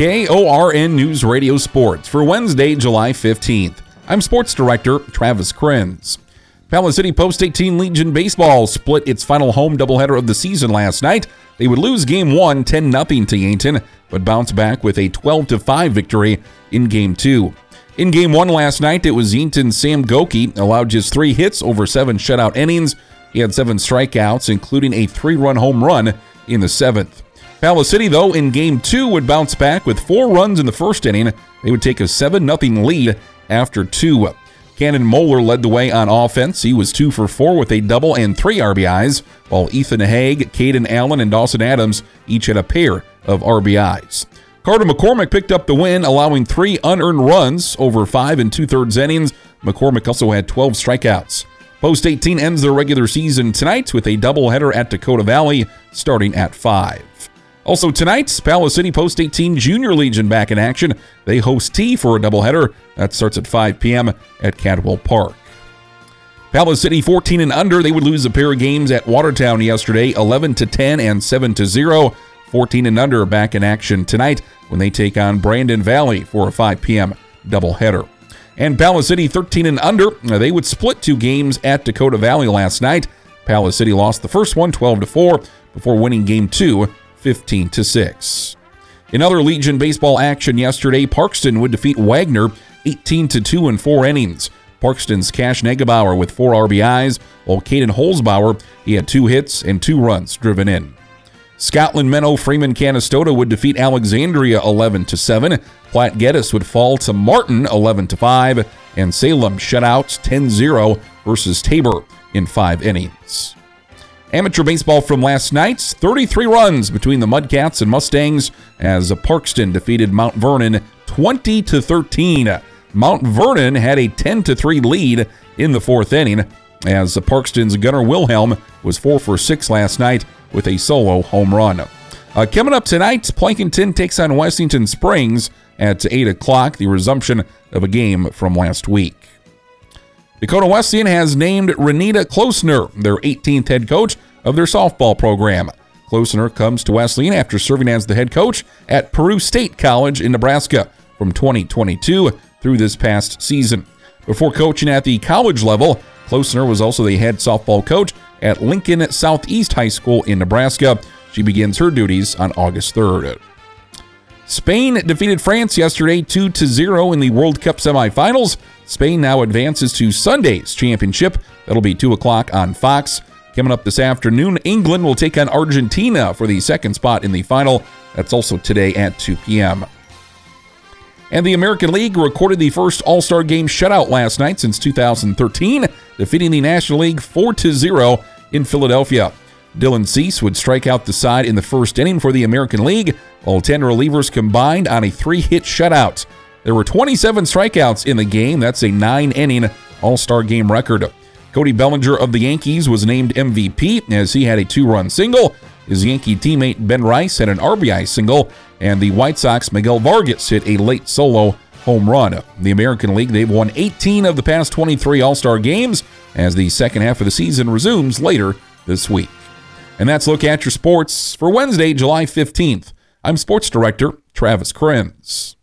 KORN News Radio Sports for Wednesday, July 15th. I'm Sports Director Travis Krenz. Palace City Post 18 Legion Baseball split its final home doubleheader of the season last night. They would lose Game 1 10-0 to Yankton, but bounce back with a 12-5 victory in Game 2. In Game 1 last night, it was Yankton's Sam Goki allowed just 3 hits over 7 shutout innings. He had 7 strikeouts, including a 3-run home run in the 7th. Palace City, though, in Game 2 would bounce back with 4 runs in the first inning. They would take a 7-0 lead after 2. Cannon Moeller led the way on offense. He was 2 for 4 with a double and 3 RBIs, while Ethan Haig, Caden Allen, and Dawson Adams each had a pair of RBIs. Carter McCormick picked up the win, allowing 3 unearned runs over 5 2/3 innings. McCormick also had 12 strikeouts. Post 18 ends their regular season tonight with a doubleheader at Dakota Valley starting at 5. Also tonight, Palace City Post 18 Junior Legion back in action. They host T for a doubleheader. That starts at 5 p.m. at Cadwell Park. Palace City 14 and under. They would lose a pair of games at Watertown yesterday, 11-10 and 7-0. 14 and under back in action tonight when they take on Brandon Valley for a 5 p.m. doubleheader. And Palace City 13 and under. They would split 2 games at Dakota Valley last night. Palace City lost the first one 12-4 before winning Game 2 15-6. In other Legion baseball action yesterday, Parkston would defeat Wagner 18-2 in 4 innings. Parkston's Cash Negebauer with 4 RBIs, while Caden Holzbauer, he had 2 hits and 2 runs driven in. Scotland Menno Freeman Canastota would defeat Alexandria 11-7. Platte Geddes would fall to Martin 11-5, and Salem shut out 10-0 versus Tabor in 5 innings. Amateur baseball from last night, 33 runs between the Mudcats and Mustangs as Parkston defeated Mount Vernon 20-13. Mount Vernon had a 10-3 lead in the 4th inning as Parkston's Gunnar Wilhelm was 4 for 6 last night with a solo home run. Coming up tonight, Plankinton takes on Westington Springs at 8 o'clock, the resumption of a game from last week. Dakota Wesleyan has named Renita Klosner their 18th head coach of their softball program. Klosner comes to Wesleyan after serving as the head coach at Peru State College in Nebraska from 2022 through this past season. Before coaching at the college level, Klosner was also the head softball coach at Lincoln Southeast High School in Nebraska. She begins her duties on August 3rd. Spain defeated France yesterday 2-0 in the World Cup semifinals. Spain now advances to Sunday's championship. That'll be 2 o'clock on Fox. Coming up this afternoon, England will take on Argentina for the second spot in the final. That's also today at 2 p.m. And the American League recorded the first All-Star Game shutout last night since 2013, defeating the National League 4-0 in Philadelphia. Dylan Cease would strike out the side in the first inning for the American League, while 10 relievers combined on a 3-hit shutout. There were 27 strikeouts in the game. That's a 9-inning All-Star Game record. Cody Bellinger of the Yankees was named MVP as he had a 2-run single. His Yankee teammate Ben Rice had an RBI single, and the White Sox Miguel Vargas hit a late solo home run. The American League, they've won 18 of the past 23 All-Star games as the second half of the season resumes later this week. And that's Look at Your Sports for Wednesday, July 15th. I'm Sports Director Travis Krenz.